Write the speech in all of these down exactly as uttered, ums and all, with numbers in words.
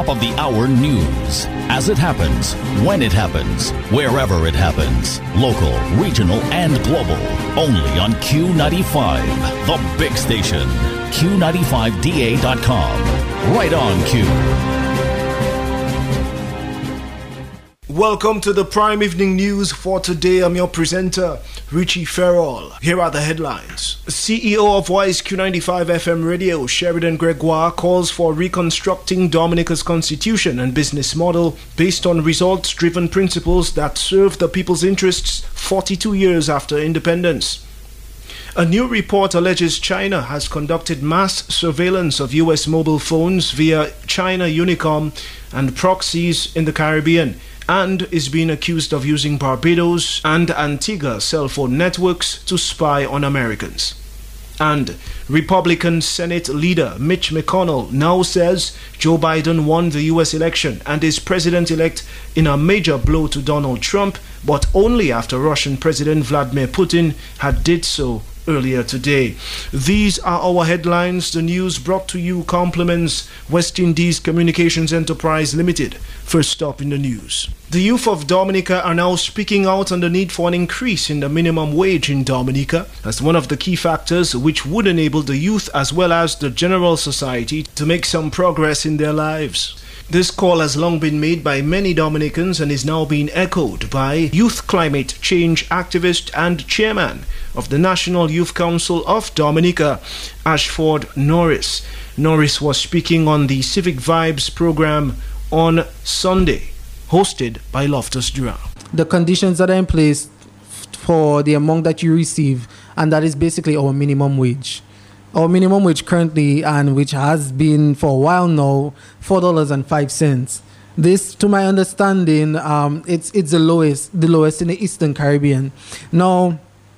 of the hour news. As it happens, when it happens, wherever it happens. Local, regional, and global. Only on Q ninety-five, the big station. Q ninety-five D A dot com. Right on Q. Welcome to the Prime Evening News for today. I'm your presenter, Richie Farrell. Here are the headlines. C E O of Wise Q ninety-five F M Radio, Sheridan Gregoire, calls for reconstructing Dominica's constitution and business model based on results-driven principles that serve the people's interests forty-two years after independence. A new report alleges China has conducted mass surveillance of U S mobile phones via China Unicom and proxies in the Caribbean, and is being accused of using Barbados and Antigua cell phone networks to spy on Americans. And Republican Senate leader Mitch McConnell now says Joe Biden won the U S election and is president-elect in a major blow to Donald Trump, but only after Russian President Vladimir Putin had did so earlier today. These are our headlines. The news brought to you compliments West Indies Communications Enterprise Limited. First up in the news. The youth of Dominica are now speaking out on the need for an increase in the minimum wage in Dominica as one of the key factors which would enable the youth as well as the general society to make some progress in their lives. This call has long been made by many Dominicans and is now being echoed by youth climate change activist and chairman of the National Youth Council of Dominica, Ashford Norris. Norris was speaking on the Civic Vibes program on Sunday, hosted by Loftus Durand. The conditions that are in place for the amount that you receive, and that is basically our minimum wage. Our minimum wage currently, and which has been for a while now, four dollars and five cents. This, to my understanding, um, it's it's the lowest, the lowest in the Eastern Caribbean. Now,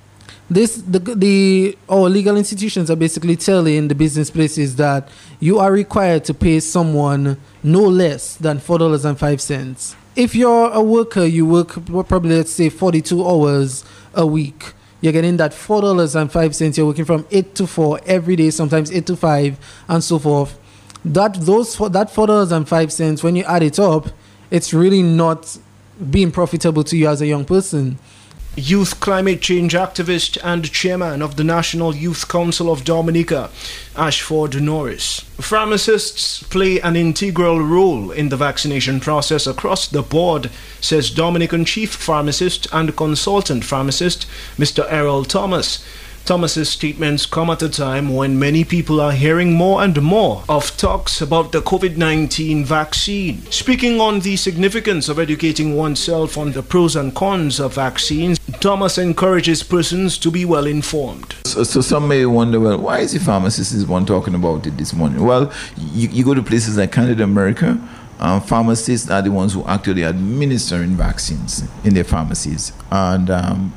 this the the our legal institutions are basically telling the business places that you are required to pay someone no less than four dollars and five cents. If you're a worker, you work probably, let's say, forty-two hours a week. You're getting that four dollars and five cents. You're working from eight to four every day, sometimes eight to five, and so forth. That those that four dollars and five cents, when you add it up, it's really not being profitable to you as a young person. Youth climate change activist and chairman of the National Youth Council of Dominica, Ashford Norris. Pharmacists play an integral role in the vaccination process across the board, says Dominican chief pharmacist and consultant pharmacist, Mister Errol Thomas. Thomas's statements come at a time when many people are hearing more and more of talks about the COVID nineteen vaccine. Speaking on the significance of educating oneself on the pros and cons of vaccines, Thomas encourages persons to be well informed. So, so some may wonder, well, why is the pharmacist is one talking about it this morning? Well, you, you go to places like Canada, America, Uh, pharmacists are the ones who actually administering vaccines in their pharmacies, and um,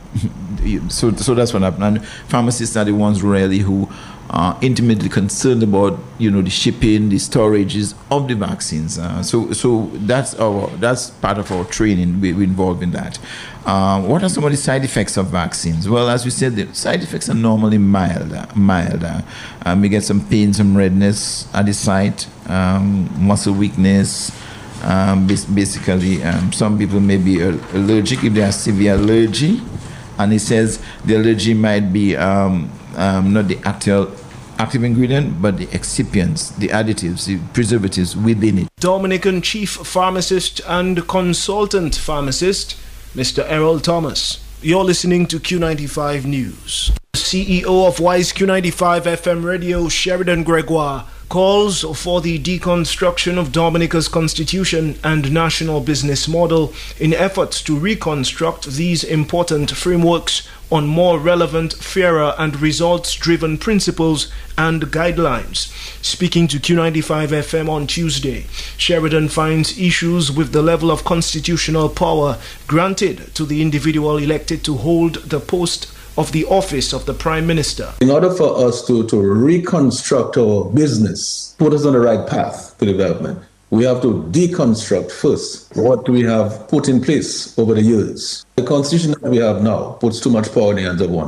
so so that's what happened. And pharmacists are the ones really who are intimately concerned about, you know, the shipping, the storages of the vaccines. Uh, so so that's our that's part of our training. We, we're involved in that. Uh, what are some of the side effects of vaccines? Well, as we said, the side effects are normally milder. milder. Um, you get some pain, some redness at the site, um, muscle weakness. Um, basically, um, some people may be allergic if they have severe allergy. And it says the allergy might be um, um, not the actual active ingredient, but the excipients, the additives, the preservatives within it. Dominican chief pharmacist and consultant pharmacist, Mister Errol Thomas. You're listening to Q ninety-five News. C E O of Wise Q ninety-five F M Radio, Sheridan Gregoire, calls for the deconstruction of Dominica's constitution and national business model in efforts to reconstruct these important frameworks on more relevant, fairer and results-driven principles and guidelines. Speaking to Q ninety-five F M on Tuesday, Sheridan finds issues with the level of constitutional power granted to the individual elected to hold the post of the office of the Prime Minister. In order for us to, to reconstruct our business, put us on the right path to development, we have to deconstruct first what we have put in place over the years. The constitution that we have now puts too much power in the hands of one man.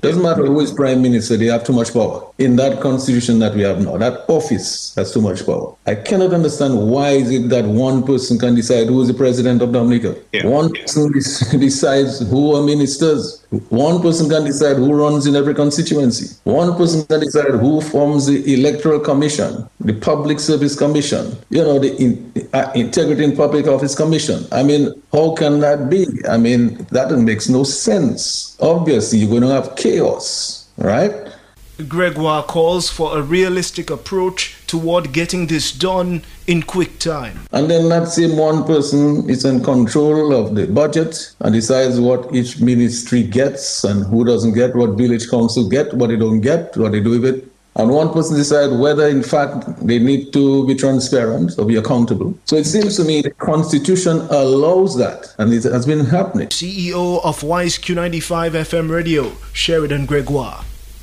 Doesn't matter who is prime minister, they have too much power. In that constitution that we have now, that office has too much power. I cannot understand why is it that one person can decide who is the president of Dominica. Yeah. One person decides who are ministers. One person can decide who runs in every constituency. One person can decide who forms the electoral commission, the public service commission, you know, the in, uh, integrity in public office commission. I mean, how can that be? I mean, that makes no sense. Obviously, you're going to have chaos, right? Gregoire calls for a realistic approach toward getting this done in quick time. And then that same one person is in control of the budget and decides what each ministry gets and who doesn't get, what village council get, what they don't get, what they do with it. And one person decides whether, in fact, they need to be transparent or be accountable. So it seems to me the Constitution allows that, and it has been happening. C E O of Wise Q ninety-five F M Radio, Sheridan Gregoire.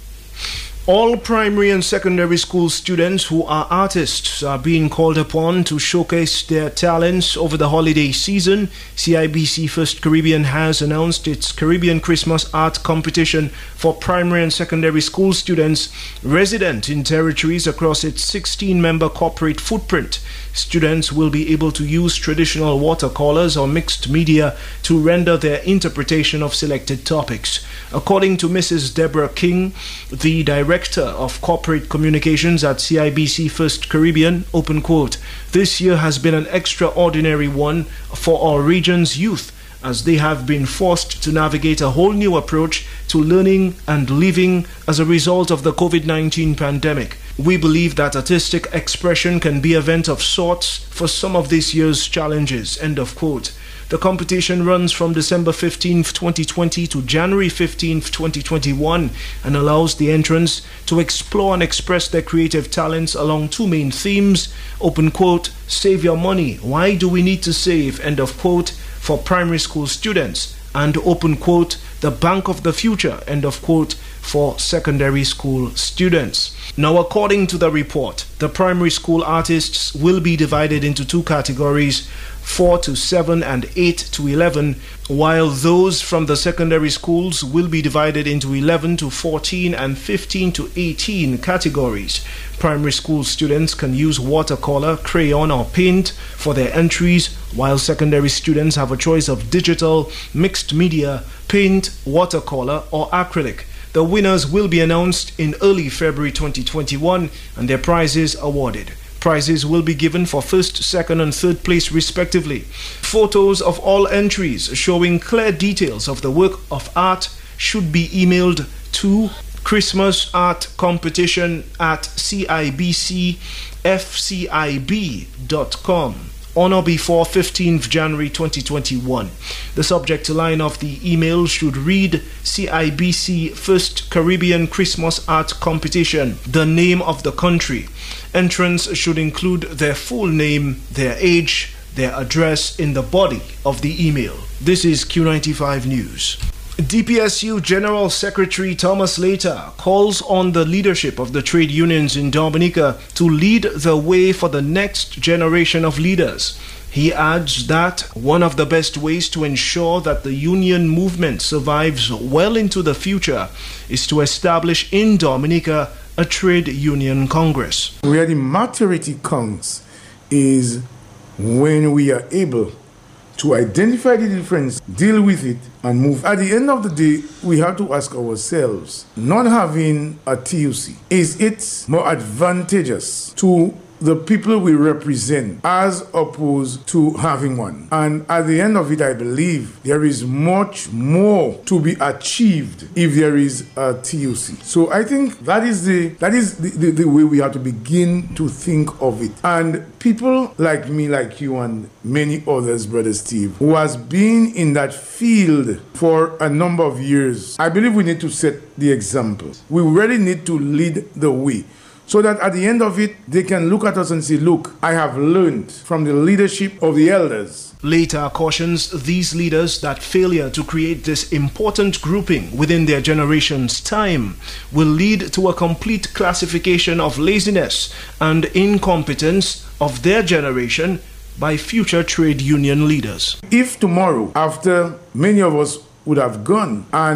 All primary and secondary school students who are artists are being called upon to showcase their talents over the holiday season. C I B C First Caribbean has announced its Caribbean Christmas Art Competition for primary and secondary school students resident in territories across its sixteen-member corporate footprint. Students will be able to use traditional watercolors or mixed media to render their interpretation of selected topics. According to Missus Deborah King, the Director of Corporate Communications at C I B C First Caribbean, open quote, "This year has been an extraordinary one for our region's youth, as they have been forced to navigate a whole new approach to learning and living as a result of the COVID nineteen pandemic. We believe that artistic expression can be a vent of sorts for some of this year's challenges," end of quote. The competition runs from December fifteenth, twenty twenty to January fifteenth, twenty twenty-one and allows the entrants to explore and express their creative talents along two main themes, open quote, "Save your money, why do we need to save," end of quote, for primary school students, and open quote, "The Bank of the Future," end of quote, for secondary school students. Now, according to the report, the primary school artists will be divided into two categories, four to seven and eight to eleven, while those from the secondary schools will be divided into eleven to fourteen and fifteen to eighteen categories. Primary school students can use watercolor, crayon or paint for their entries, while secondary students have a choice of digital, mixed media, paint, watercolor or acrylic. The winners will be announced in early February twenty twenty-one and their prizes awarded. Prizes will be given for first, second and third place respectively. Photos of all entries showing clear details of the work of art should be emailed to Christmas Art Competition at C I B C F C I B dot com. on or before fifteenth January twenty twenty-one. The subject line of the email should read C I B C First Caribbean Christmas Art Competition, the name of the country. Entrants should include their full name, their age, their address in the body of the email. This is Q ninety-five News. D P S U General Secretary Thomas Later calls on the leadership of the trade unions in Dominica to lead the way for the next generation of leaders. He adds that one of the best ways to ensure that the union movement survives well into the future is to establish in Dominica a trade union congress. Where the maturity comes is when we are able to identify the difference, deal with it, and move. At the end of the day, we have to ask ourselves, not having a T U C, is it more advantageous to the people we represent as opposed to having one? And at the end of it, I believe there is much more to be achieved if there is a T U C. So I think that is the that is the, the, the way we have to begin to think of it. And people like me, like you, and many others, Brother Steve, who has been in that field for a number of years, I believe we need to set the example. We really need to lead the way, so that at the end of it, they can look at us and say, look, I have learned from the leadership of the elders. Later cautions these leaders that failure to create this important grouping within their generation's time will lead to a complete classification of laziness and incompetence of their generation by future trade union leaders. If tomorrow, after many of us would have gone, and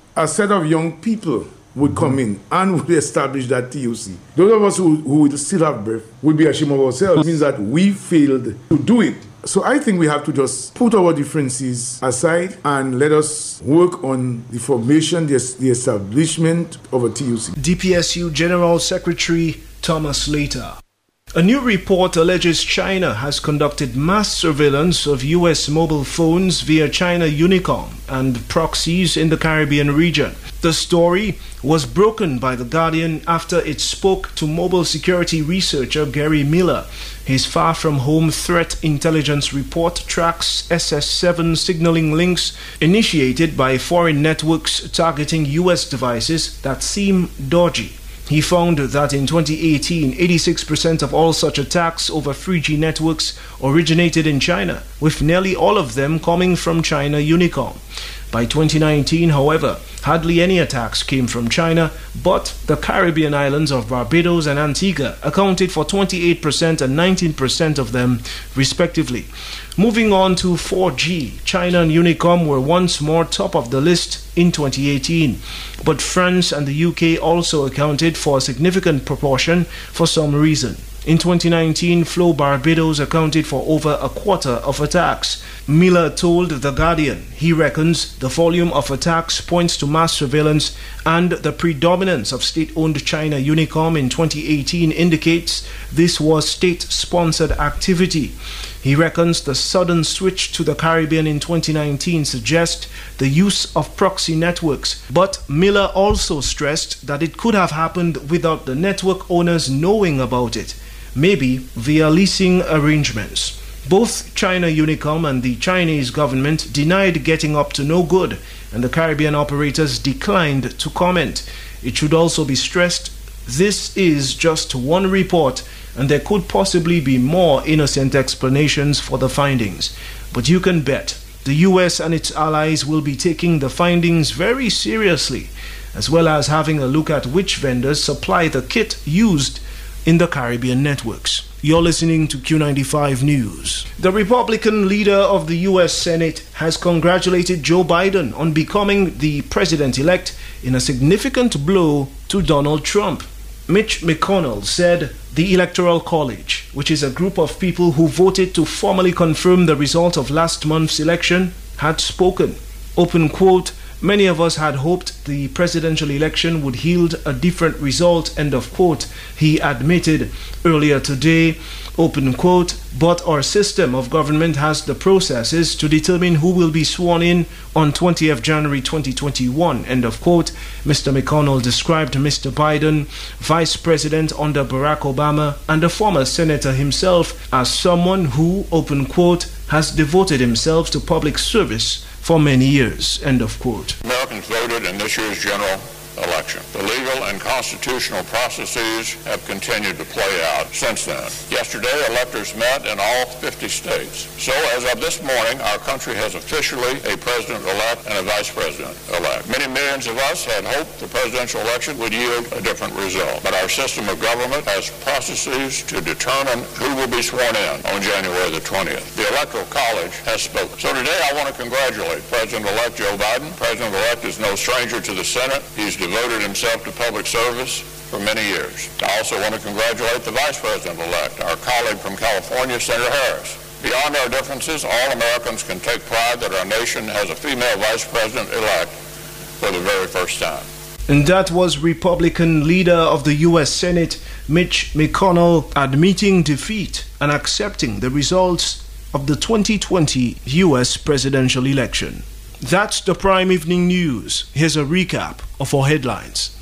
a set of young people would come in and would establish that T U C. Those of us who, who would still have breath would be ashamed of ourselves. It means that we failed to do it. So I think we have to just put our differences aside and let us work on the formation, the, the establishment of a T U C. D P S U General Secretary Thomas Slater. A new report alleges China has conducted mass surveillance of U S mobile phones via China Unicom and proxies in the Caribbean region. The story was broken by The Guardian after it spoke to mobile security researcher Gary Miller. His far-from-home threat intelligence report tracks S S seven signaling links initiated by foreign networks targeting U S devices that seem dodgy. He found that in twenty eighteen, eighty-six percent of all such attacks over three G networks originated in China, with nearly all of them coming from China Unicom. By twenty nineteen, however, hardly any attacks came from China, but the Caribbean islands of Barbados and Antigua accounted for twenty-eight percent and nineteen percent of them, respectively. Moving on to four G, China and Unicom were once more top of the list in twenty eighteen, but France and the U K also accounted for a significant proportion for some reason. In twenty nineteen, Flow Barbados accounted for over a quarter of attacks. Miller told The Guardian he reckons the volume of attacks points to mass surveillance, and the predominance of state-owned China Unicom in twenty eighteen indicates this was state-sponsored activity. He reckons the sudden switch to the Caribbean in twenty nineteen suggests the use of proxy networks, but Miller also stressed that it could have happened without the network owners knowing about it, maybe via leasing arrangements. Both China Unicom and the Chinese government denied getting up to no good, and the Caribbean operators declined to comment. It should also be stressed this is just one report, and there could possibly be more innocent explanations for the findings. But you can bet the U S and its allies will be taking the findings very seriously, as well as having a look at which vendors supply the kit used in the Caribbean networks. You're listening to Q ninety-five News. The Republican leader of the U S Senate has congratulated Joe Biden on becoming the president-elect in a significant blow to Donald Trump. Mitch McConnell said the Electoral College, which is a group of people who voted to formally confirm the result of last month's election, had spoken. Open quote, "Many of us had hoped the presidential election would yield a different result," end of quote, he admitted earlier today, open quote, "but our system of government has the processes to determine who will be sworn in on twentieth of January twenty twenty-one, end of quote. Mister McConnell described Mister Biden, vice president under Barack Obama and a former senator himself, as someone who, open quote, has devoted himself to public service for many years, end of quote. Americans voted in this year's general election. The legal and constitutional processes have continued to play out since then. Yesterday, electors met in all fifty states. So as of this morning, our country has officially a president-elect and a vice president-elect. Many millions of us had hoped the presidential election would yield a different result, but our system of government has processes to determine who will be sworn in on January the twentieth. The Electoral College has spoken. So today I want to congratulate President-elect Joe Biden. President-elect is no stranger to the Senate. He's devoted himself to public service for many years. I also want to congratulate the Vice President-elect, our colleague from California, Senator Harris. Beyond our differences, all Americans can take pride that our nation has a female Vice President-elect for the very first time. And that was Republican leader of the U S Senate, Mitch McConnell, admitting defeat and accepting the results of the twenty twenty U S presidential election. That's the Prime Evening News. Here's a recap of our headlines.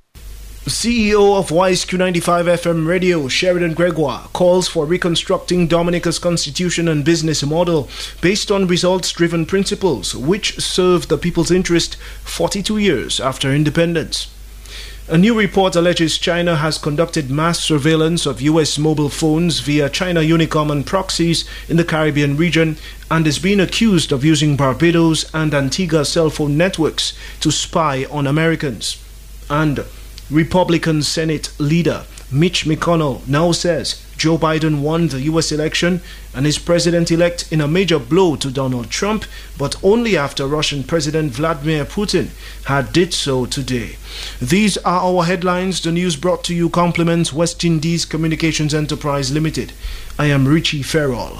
C E O of Wise Q ninety-five F M Radio, Sheridan Gregoire, calls for reconstructing Dominica's constitution and business model based on results-driven principles which serve the people's interest forty-two years after independence. A new report alleges China has conducted mass surveillance of U S mobile phones via China Unicom and proxies in the Caribbean region and is being accused of using Barbados and Antigua cell phone networks to spy on Americans. And Republican Senate leader Mitch McConnell now says Joe Biden won the U S election and is president-elect in a major blow to Donald Trump, but only after Russian President Vladimir Putin had did so today. These are our headlines. The news brought to you compliments West Indies Communications Enterprise Limited. I am Richie Farrell.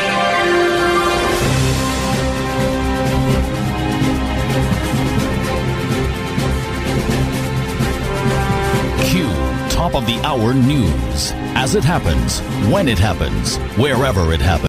Q Top of the Hour News. As it happens, when it happens, wherever it happens.